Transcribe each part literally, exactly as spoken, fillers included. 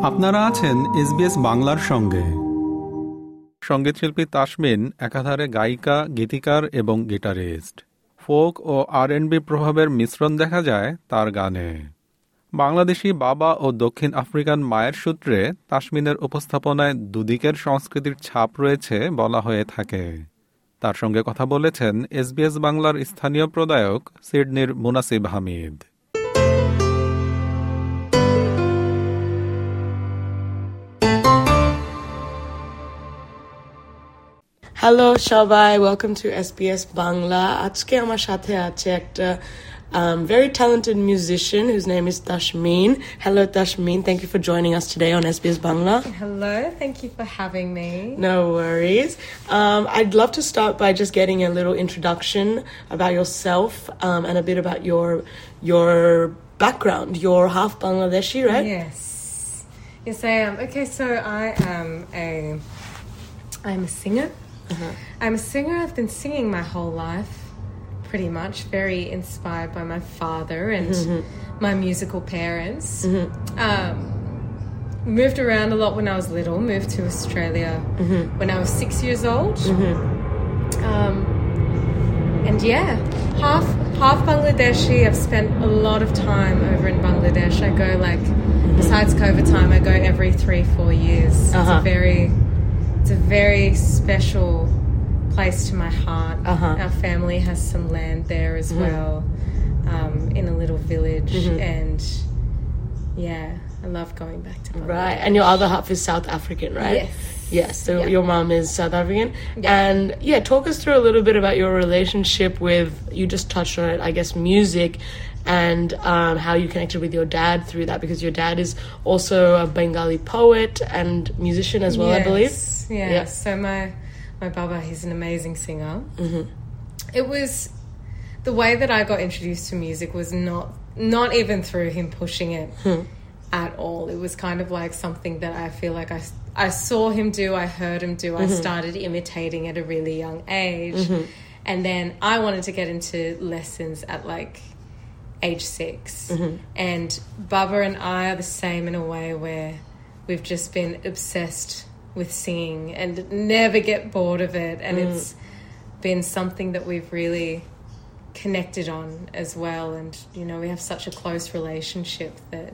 আপনারা আছেন এসবিএস বাংলার সঙ্গে। সঙ্গীতশিল্পী তাসমিন একাধারে গায়িকা, গীতিকার এবং গিটারিস্ট। ফোক ও আর অ্যান্ড বি প্রভাবের মিশ্রণ দেখা যায় তার গানে। বাংলাদেশি বাবা ও দক্ষিণ আফ্রিকান মায়ের সূত্রে তাসমিনের উপস্থাপনায় দুদিকের সংস্কৃতির ছাপ রয়েছে বলা হয়ে থাকে। তার সঙ্গে কথা বলেছেন এসবিএস বাংলার স্থানীয় প্রদায়ক সিডনির মুনাসিব হামিদ। হ্যালো সবাই, ওয়েলকাম টু এসবিএস বাংলা। আজকে আমার সাথে আছে একটা um, very talented musician whose name is Tashmeen. Hello Tashmeen, thank you for joining us today on S B S Bangla. Hello, thank you for having me. No worries. Um, I'd love to start by just getting a little introduction about yourself um, and a bit about your your background. You're half Bangladeshi, right? Yes. Yes, I am. Okay, so I am a I'm a singer. Uh-huh. I'm a singer. I've been singing my whole life, pretty much. Very inspired by my father and mm-hmm. my musical parents. Mm-hmm. Um, moved around a lot when I was little. Moved to Australia mm-hmm. when I was six years old. Mm-hmm. Um, and yeah, half half Bangladeshi. I've spent a lot of time over in Bangladesh. I go like, mm-hmm. besides COVID time, I go every three, four years. Uh-huh. It's a very It's a very special place to my heart. Uh-huh. Our family has some land there as mm-hmm. well, um, in a little village, mm-hmm. and yeah, I love going back to Bangladesh. Right, and your other half is South African, right? Yes. Yes, so yeah. Your mom is South African. Yeah. And yeah, talk us through a little bit about your relationship with, you just touched on it, I guess, music, and um, how you connected with your dad through that, because your dad is also a Bengali poet and musician as well, yes. I believe. Yeah. yeah, so my my baba, he's an amazing singer. Mm-hmm. It was, the way that I got introduced to music was not not even through him pushing it hmm. at all. It was kind of like something that I feel like I, I saw him do, I heard him do, mm-hmm. I started imitating at a really young age. Mm-hmm. And then I wanted to get into lessons at like age six. Mm-hmm. And Baba and I are the same in a way where we've just been obsessed with singing and never get bored of it, and mm. it's been something that we've really connected on as well. And you know, we have such a close relationship that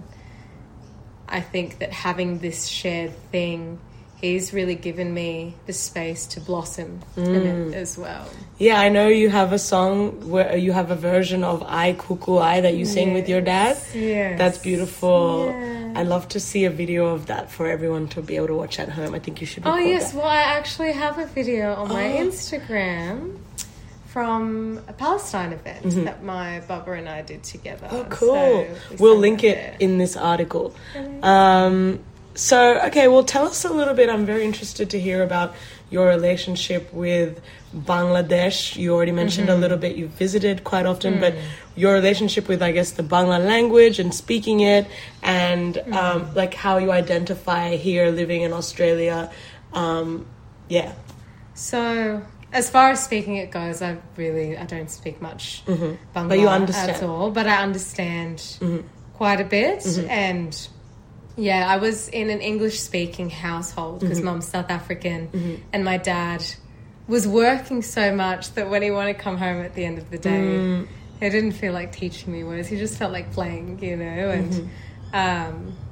I think that having this shared thing, he's really given me the space to blossom mm. in it as well. Yeah, I know you have a song where you have a version of I Kuku I that you sing yes. with your dad. Yes. That's beautiful. Yeah. I'd love to see a video of that for everyone to be able to watch at home. I think you should record Oh yes, that. well I actually have a video on oh. my Instagram from a Palestine event mm-hmm. that my Baba and I did together. Oh cool. So we we'll link it there. in this article. Mm-hmm. Um So, okay, well, tell us a little bit. I'm very interested to hear about your relationship with Bangladesh. You already mentioned mm-hmm. a little bit. You've visited quite often, mm. but your relationship with, I guess, the Bangla language and speaking it, and mm. um, like how you identify here living in Australia. Um, yeah. So, as far as speaking it goes, I really, I don't speak much mm-hmm. Bangla but you understand. at all, but I understand mm-hmm. quite a bit, mm-hmm. and yeah, I was in an English-speaking household because mm-hmm. Mum's South African, mm-hmm. and my dad was working so much that when he wanted to come home at the end of the day, mm. he didn't feel like teaching me words. He just felt like playing, you know. And mm-hmm. um,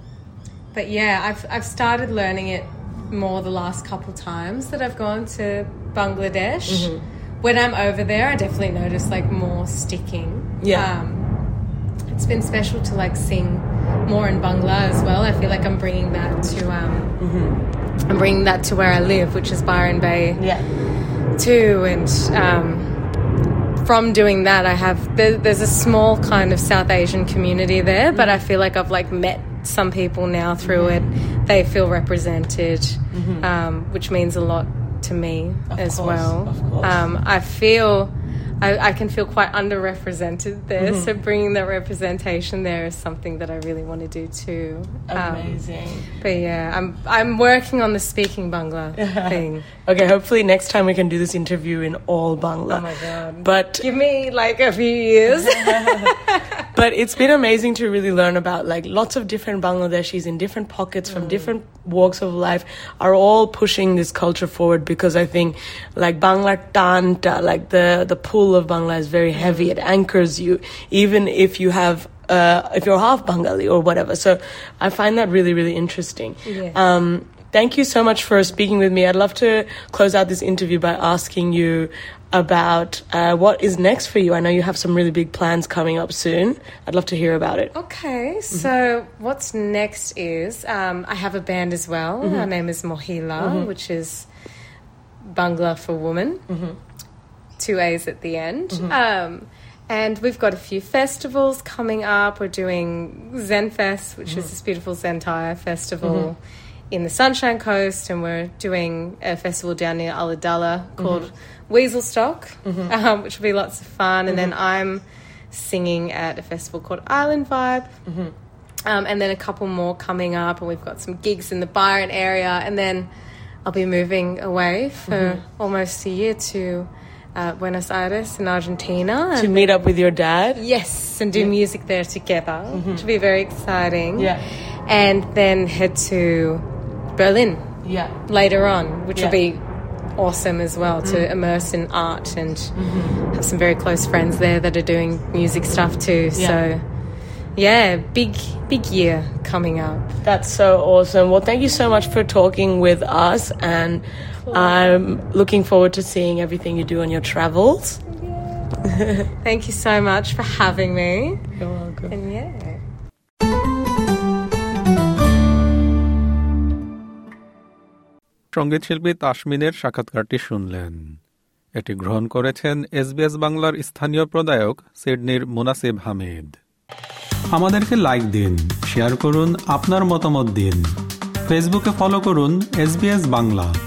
but yeah, I've I've started learning it more the last couple times that I've gone to Bangladesh. Mm-hmm. When I'm over there, I definitely notice like more sticking. Yeah. Um, it's been special to like sing more in Bangla as well. I feel like I'm bringing that to um mm-hmm. I'm bringing that to where I live, which is Byron Bay yeah too. And um from doing that, I have there, there's a small kind of South Asian community there, mm-hmm. but I feel like I've like met some people now through mm-hmm. it. They feel represented, mm-hmm. um which means a lot to me of as course, well. Of course. um I feel I, I can feel quite underrepresented there, mm-hmm. so bringing that representation there is something that I really want to do too. Amazing. Um, but yeah, I'm I'm working on the speaking Bangla thing. Okay, hopefully next time we can do this interview in all Bangla. Oh my god! But give me like a few years. But it's been amazing to really learn about like lots of different Bangladeshis in different pockets from mm. different walks of life are all pushing this culture forward, because I think like Bangla Tanta, like the, the pull of Bangla is very heavy. It anchors you, even if you have uh, if you're half Bengali or whatever. So I find that really, really interesting. Yes. Um, thank you so much for speaking with me. I'd love to close out this interview by asking you about uh, what is next for you. I know you have some really big plans coming up soon. I'd love to hear about it. Okay, so mm-hmm. what's next is um, I have a band as well. Mm-hmm. Our name is Mohila, mm-hmm. which is Bangla for woman. Mm-hmm. Two A's at the end. Mm-hmm. Um, and we've got a few festivals coming up. We're doing Zen Fest, which mm-hmm. is this beautiful Zentire festival mm-hmm. in the Sunshine Coast, and we're doing a festival down near Ulladulla called mm-hmm. Weaselstock, mm-hmm. um, which will be lots of fun. And mm-hmm. then I'm singing at a festival called Island Vibe. Mm-hmm. Um, and then a couple more coming up, and we've got some gigs in the Byron area. And then I'll be moving away for mm-hmm. almost a year to uh, Buenos Aires in Argentina. To meet up with your dad? Yes, and do yeah. music there together, mm-hmm. which will be very exciting. Yeah. And then head to Berlin yeah. later on, which yeah. will be awesome as well, mm. to immerse in art and mm-hmm. have some very close friends there that are doing music stuff too. Yeah. So yeah, big big year coming up. That's so awesome. Well, thank you so much for talking with us, and cool. I'm looking forward to seeing everything you do on your travels. Yeah. Thank you so much for having me. You're welcome. And yeah. সঙ্গীত শিল্পী তাসমিনের সাক্ষাৎকারটি শুনলেন। এটি গ্রহণ করেছেন SBS বাংলার স্থানীয় প্রদায়ক সিডনির মুনাসিব হামিদ। আমাদেরকে লাইক দিন, শেয়ার করুন, আপনার মতামত দিন। ফেসবুকে ফলো করুন এসবিএস বাংলা।